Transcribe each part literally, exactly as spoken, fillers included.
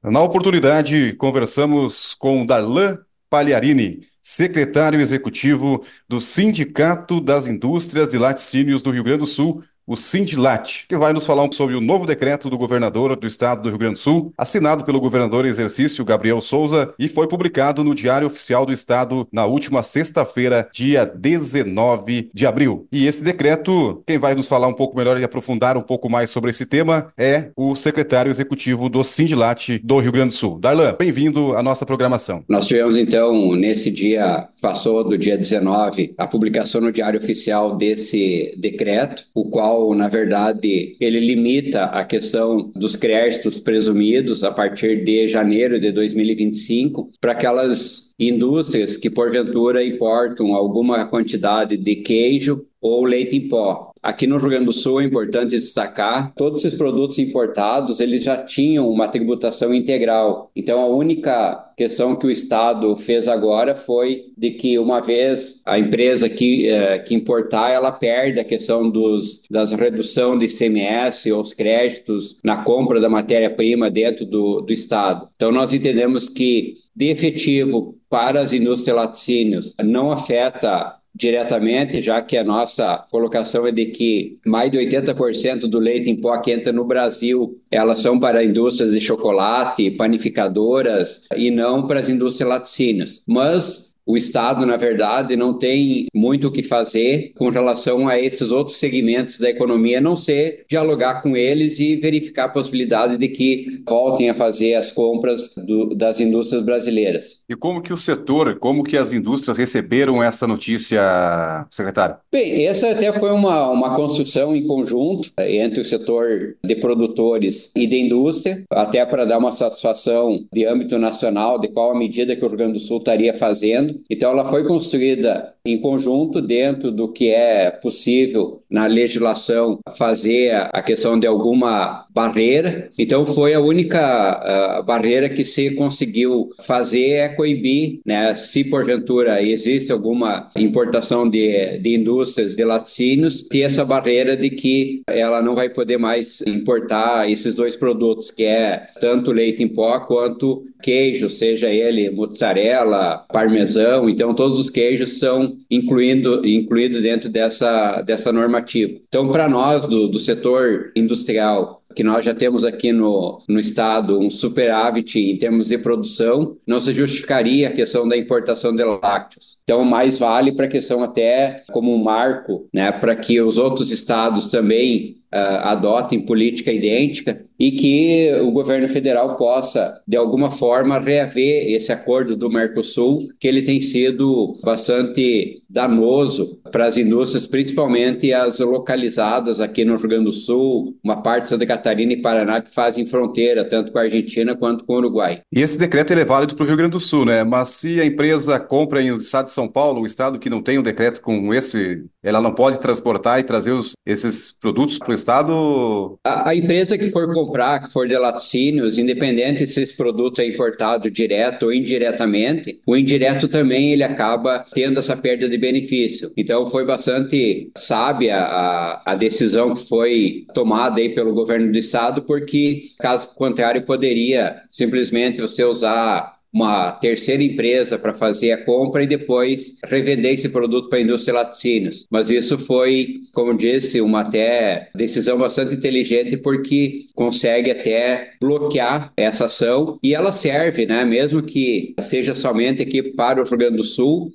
Na oportunidade, conversamos com Darlan Pagliarini, secretário executivo do Sindicato das Indústrias de Laticínios do Rio Grande do Sul, o Sindilat, que vai nos falar um pouco sobre o novo decreto do governador do estado do Rio Grande do Sul, assinado pelo governador em exercício Gabriel Souza e foi publicado no Diário Oficial do Estado na última sexta-feira, dia dezenove de abril. E esse decreto, quem vai nos falar um pouco melhor e aprofundar um pouco mais sobre esse tema é o secretário executivo do Sindilat do Rio Grande do Sul. Darlan, bem-vindo à nossa programação. Nós tivemos, então, nesse dia, passou do dia dezenove, a publicação no Diário Oficial desse decreto, o qual, na verdade, ele limita a questão dos créditos presumidos a partir de janeiro de dois mil e vinte e cinco para aquelas indústrias que, porventura, importam alguma quantidade de queijo ou leite em pó. Aqui no Rio Grande do Sul é importante destacar, todos esses produtos importados, eles já tinham uma tributação integral. Então, a única questão que o Estado fez agora foi de que, uma vez a empresa que, eh, que importar, ela perde a questão dos, das redução de I C M S ou os créditos na compra da matéria-prima dentro do, do Estado. Então, nós entendemos que, de efetivo, para as indústrias de laticínios, não afeta diretamente, já que a nossa colocação é de que mais de oitenta por cento do leite em pó que entra no Brasil, elas são para indústrias de chocolate, panificadoras e não para as indústrias laticínias. Mas o Estado, na verdade, não tem muito o que fazer com relação a esses outros segmentos da economia, a não ser dialogar com eles e verificar a possibilidade de que voltem a fazer as compras do, das indústrias brasileiras. E como que o setor, como que as indústrias receberam essa notícia, secretário? Bem, essa até foi uma, uma construção em conjunto eh, entre o setor de produtores e de indústria, até para dar uma satisfação de âmbito nacional de qual a medida que o Rio Grande do Sul estaria fazendo. Então, ela foi construída em conjunto dentro do que é possível na legislação fazer a questão de alguma barreira. Então, foi a única uh, barreira que se conseguiu fazer é coibir, né, se porventura existe alguma importação de, de indústrias de laticínios, ter essa barreira de que ela não vai poder mais importar esses dois produtos, que é tanto leite em pó quanto queijo, seja ele mozzarella, parmesão. Então, todos os queijos são incluindo, incluídos dentro dessa, dessa normativa. Então, para nós do, do setor industrial, que nós já temos aqui no, no estado um superávit em termos de produção, não se justificaria a questão da importação de lácteos. Então, mais vale para a questão até como um marco, né, para que os outros estados também uh, adotem política idêntica e que o governo federal possa, de alguma forma, reaver esse acordo do Mercosul, que ele tem sido bastante danoso para as indústrias, principalmente as localizadas aqui no Rio Grande do Sul, uma parte de Santa Catarina e Paraná, que fazem fronteira, tanto com a Argentina quanto com o Uruguai. E esse decreto ele é válido para o Rio Grande do Sul, né? Mas se a empresa compra em o estado de São Paulo, um estado que não tem um decreto como esse, ela não pode transportar e trazer os, esses produtos para o estado? A, a empresa que for comprar, que for de laticínios, independente se esse produto é importado direto ou indiretamente, o indireto também ele acaba tendo essa perda de benefício. Então foi bastante sábia a, a decisão que foi tomada aí pelo governo do estado, porque caso contrário poderia simplesmente você usar uma terceira empresa para fazer a compra e depois revender esse produto para a indústria de laticínios. Mas isso foi, como disse, uma até decisão bastante inteligente, porque consegue até bloquear essa ação e ela serve, né, mesmo que seja somente aqui para o Rio Grande do Sul,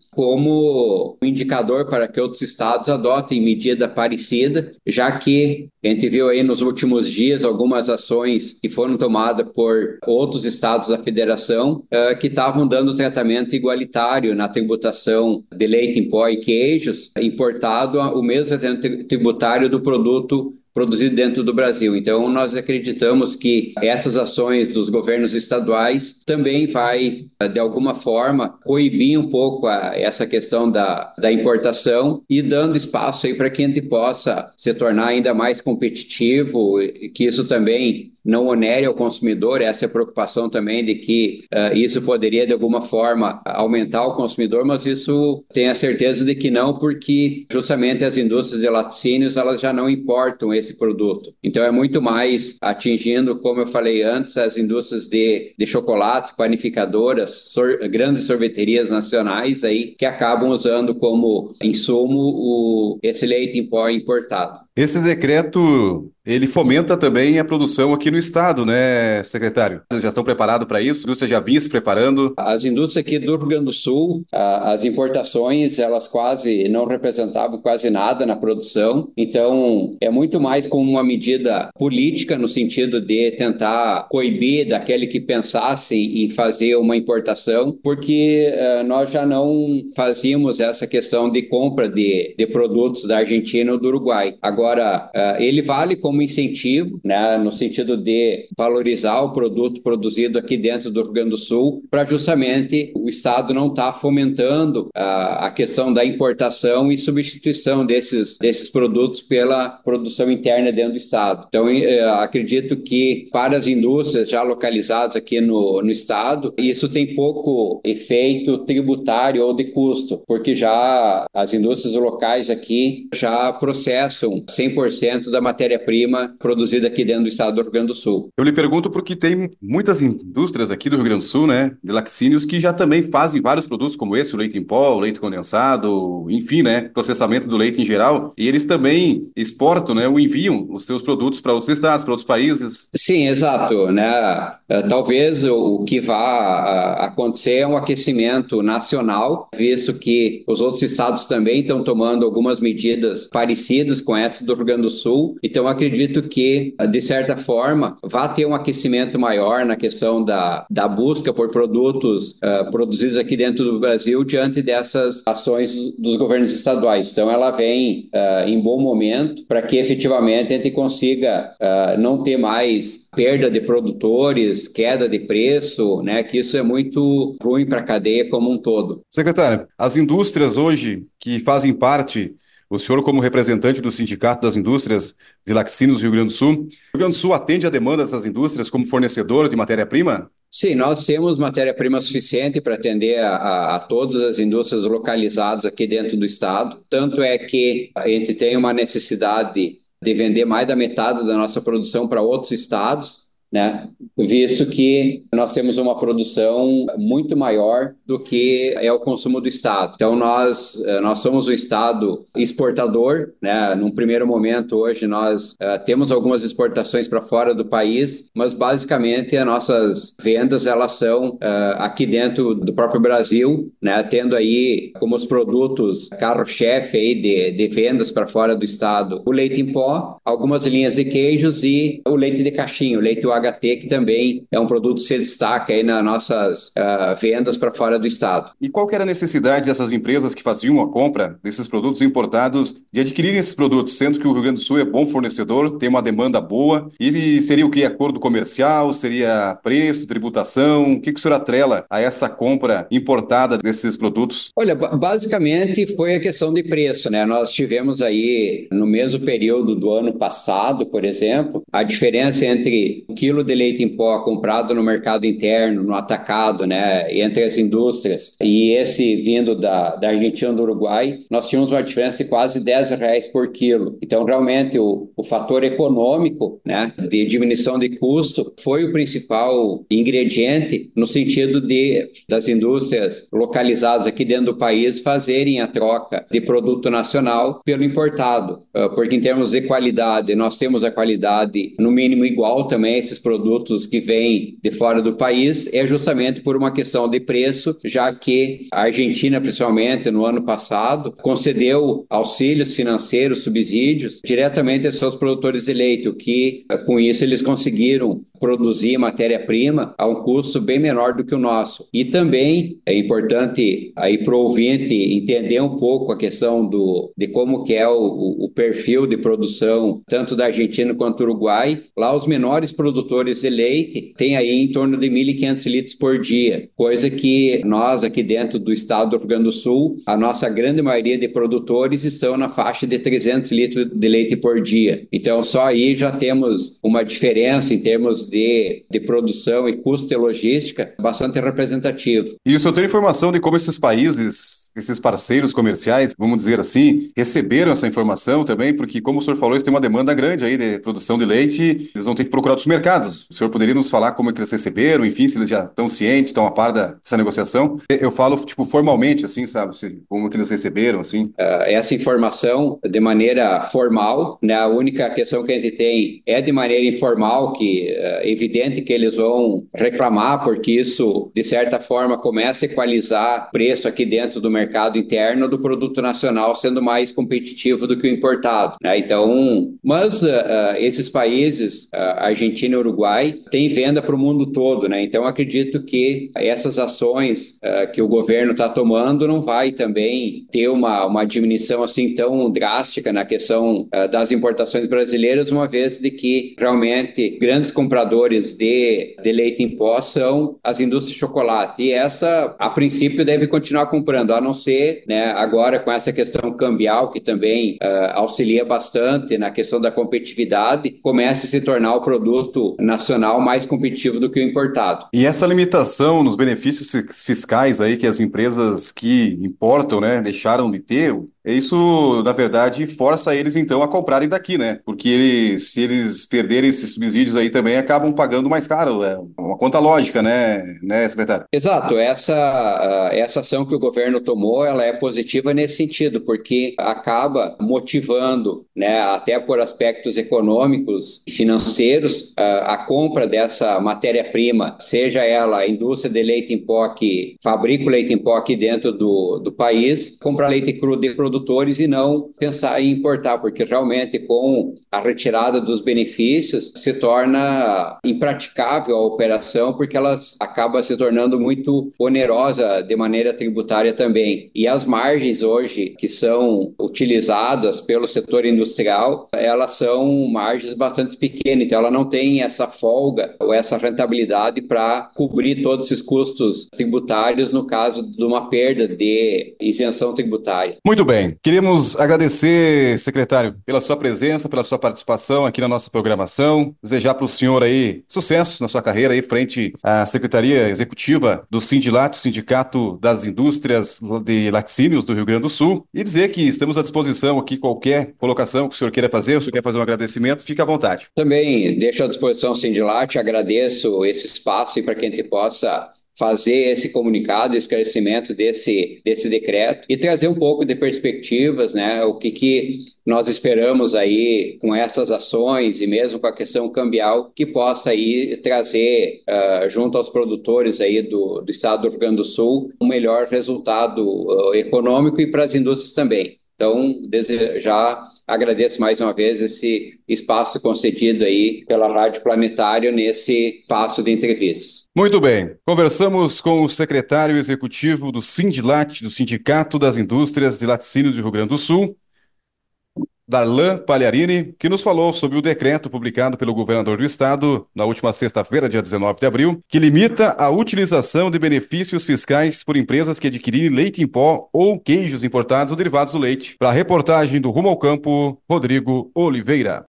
como um indicador para que outros estados adotem medida parecida, já que a gente viu aí nos últimos dias algumas ações que foram tomadas por outros estados da federação uh, que estavam dando tratamento igualitário na tributação de leite em pó e queijos, importado o mesmo tratamento tributário do produto produzido dentro do Brasil. Então, nós acreditamos que essas ações dos governos estaduais também vai, de alguma forma, coibir um pouco a, essa questão da, da importação e dando espaço aí para que a gente possa se tornar ainda mais competitivo, que isso também não onere ao consumidor. Essa é a preocupação também de que uh, isso poderia, de alguma forma, aumentar o consumidor, mas isso tenho a certeza de que não, porque justamente as indústrias de laticínios, elas já não importam esse produto. Então, é muito mais atingindo, como eu falei antes, as indústrias de, de chocolate, panificadoras, sor, grandes sorveterias nacionais aí, que acabam usando como insumo o, esse leite em pó importado. Esse decreto, ele fomenta também a produção aqui no estado, né, secretário? Vocês já estão preparados para isso? A indústria já vinha se preparando? As indústrias aqui do Rio Grande do Sul, as importações, elas quase não representavam quase nada na produção. Então, é muito mais como uma medida política, no sentido de tentar coibir daquele que pensasse em fazer uma importação, porque uh, nós já não fazíamos essa questão de compra de, de produtos da Argentina ou do Uruguai. Agora, Agora, ele vale como incentivo, né, no sentido de valorizar o produto produzido aqui dentro do Rio Grande do Sul, para justamente o Estado não estar tá fomentando a, a questão da importação e substituição desses, desses produtos pela produção interna dentro do Estado. Então, acredito que para as indústrias já localizadas aqui no, no Estado, isso tem pouco efeito tributário ou de custo, porque já as indústrias locais aqui já processam cem por cento da matéria-prima produzida aqui dentro do estado do Rio Grande do Sul. Eu lhe pergunto porque tem muitas indústrias aqui do Rio Grande do Sul, né, de laticínios, que já também fazem vários produtos como esse, o leite em pó, o leite condensado, enfim, né, processamento do leite em geral, e eles também exportam, né, ou enviam os seus produtos para outros estados, para outros países. Sim, exato, né, talvez o que vá acontecer é um aquecimento nacional, visto que os outros estados também estão tomando algumas medidas parecidas com essa do Rio Grande do Sul. Então, acredito que, de certa forma, vai ter um aquecimento maior na questão da, da busca por produtos uh, produzidos aqui dentro do Brasil diante dessas ações dos governos estaduais. Então, ela vem uh, em bom momento para que, efetivamente, a gente consiga uh, não ter mais perda de produtores, queda de preço, né? Que isso é muito ruim para a cadeia como um todo. Secretário, as indústrias hoje que fazem parte, o senhor como representante do Sindicato das Indústrias de Laticínios do Rio Grande do Sul, o Rio Grande do Sul atende a demanda dessas indústrias como fornecedor de matéria-prima? Sim, nós temos matéria-prima suficiente para atender a, a, a todas as indústrias localizadas aqui dentro do estado. Tanto é que a gente tem uma necessidade de vender mais da metade da nossa produção para outros estados, né? Visto que nós temos uma produção muito maior do que é o consumo do estado. Então nós nós somos um estado exportador, né? Num primeiro momento hoje nós uh, temos algumas exportações para fora do país, mas basicamente as nossas vendas elas são uh, aqui dentro do próprio Brasil, né? Tendo aí como os produtos carro-chefe aí de, de vendas para fora do estado o leite em pó, algumas linhas de queijos e o leite de caixinha, o leite U H T, que também é um produto que se destaca aí nas nossas uh, vendas para fora do estado. E qual que era a necessidade dessas empresas que faziam a compra desses produtos importados de adquirirem esses produtos, sendo que o Rio Grande do Sul é bom fornecedor, tem uma demanda boa, e seria o que? Acordo comercial, seria preço, tributação? O que, que o senhor atrela a essa compra importada desses produtos? Olha, basicamente foi a questão de preço, né? Nós tivemos aí, no mesmo período do ano passado, por exemplo, a diferença entre o quilo de leite em pó comprado no mercado interno, no atacado, né, entre as indústrias, e esse vindo da, da Argentina e do Uruguai, nós tínhamos uma diferença de quase dez reais por quilo. Então, realmente, o, o fator econômico, né, de diminuição de custo foi o principal ingrediente no sentido de das indústrias localizadas aqui dentro do país fazerem a troca de produto nacional pelo importado, porque em termos de qualidade, nós temos a qualidade no mínimo igual também a esses produtos que vêm de fora do país, é justamente por uma questão de preço, já que a Argentina, principalmente no ano passado, concedeu auxílios financeiros, subsídios, diretamente aos seus produtores de leite, o que com isso eles conseguiram produzir matéria-prima a um custo bem menor do que o nosso. E também é importante aí para o ouvinte entender um pouco a questão do, de como que é o, o perfil de produção tanto da Argentina quanto do Uruguai. Lá os menores produtores de leite têm aí em torno de mil e quinhentos litros por dia, coisa que nós aqui dentro do estado do Rio Grande do Sul, a nossa grande maioria de produtores estão na faixa de trezentos litros de leite por dia. Então, só aí já temos uma diferença em termos de, de produção e custo e logística bastante representativo. E o senhor tem informação de como esses países, esses parceiros comerciais, vamos dizer assim, receberam essa informação também? Porque, como o senhor falou, eles têm uma demanda grande aí de produção de leite, eles vão ter que procurar outros mercados. O senhor poderia nos falar como é que eles receberam, enfim, se eles já estão cientes, estão a par dessa negociação? Eu falo, tipo, formalmente, assim, sabe? Como é que eles receberam, assim? Uh, essa informação de maneira formal, né? A única questão que a gente tem é de maneira informal, que é uh, evidente que eles vão reclamar, porque isso, de certa forma, começa a equalizar o preço aqui dentro do mercado interno do produto nacional sendo mais competitivo do que o importado, né? Então, mas uh, uh, esses países, uh, Argentina e Uruguai, têm venda para o mundo todo, né? Então, acredito que essas ações uh, que o governo está tomando não vai também ter uma, uma diminuição assim tão drástica na questão uh, das importações brasileiras, uma vez de que realmente grandes compradores de, de leite em pó são as indústrias de chocolate. E essa, a princípio, deve continuar comprando, a não ser, né, agora com essa questão cambial, que também uh, auxilia bastante na questão da competitividade, comece a se tornar o produto nacional mais competitivo do que o importado. E essa limitação nos benefícios fiscais aí que as empresas que importam, né, deixaram de ter, isso, na verdade, força eles, então, a comprarem daqui, né? Porque eles, se eles perderem esses subsídios aí também, acabam pagando mais caro. É uma conta lógica, né, né, secretário? Exato. Essa, essa ação que o governo tomou, ela é positiva nesse sentido, porque acaba motivando, né, até por aspectos econômicos e financeiros, a, a compra dessa matéria-prima, seja ela a indústria de leite em pó que fabrica o leite em pó aqui dentro do, do país, comprar leite cru de produtores e não pensar em importar, porque realmente com a retirada dos benefícios se torna impraticável a operação, porque ela acaba se tornando muito onerosa de maneira tributária também. E as margens hoje que são utilizadas pelo setor industrial, elas são margens bastante pequenas, então ela não tem essa folga ou essa rentabilidade para cobrir todos esses custos tributários no caso de uma perda de isenção tributária. Muito bem. Queremos agradecer, secretário, pela sua presença, pela sua participação aqui na nossa programação. Desejar para o senhor aí sucesso na sua carreira aí frente à Secretaria Executiva do Sindilat, Sindicato das Indústrias de Laticínios do Rio Grande do Sul, e dizer que estamos à disposição aqui, qualquer colocação que o senhor queira fazer, o senhor quer fazer um agradecimento, fique à vontade. Também deixo à disposição o Sindilat, agradeço esse espaço e para que a gente possa fazer esse comunicado, esse esclarecimento desse, desse decreto e trazer um pouco de perspectivas, né, o que, que nós esperamos aí com essas ações e mesmo com a questão cambial que possa aí trazer uh, junto aos produtores aí do, do estado do Rio Grande do Sul um melhor resultado uh, econômico e para as indústrias também. Então, já agradeço mais uma vez esse espaço concedido aí pela Rádio Planetário nesse espaço de entrevistas. Muito bem. Conversamos com o secretário executivo do Sindilat, do Sindicato das Indústrias de Laticínios do Rio Grande do Sul, Darlan Pagliarini, que nos falou sobre o decreto publicado pelo governador do estado na última sexta-feira, dia dezenove de abril, que limita a utilização de benefícios fiscais por empresas que adquirirem leite em pó ou queijos importados ou derivados do leite. Para a reportagem do Rumo ao Campo, Rodrigo Oliveira.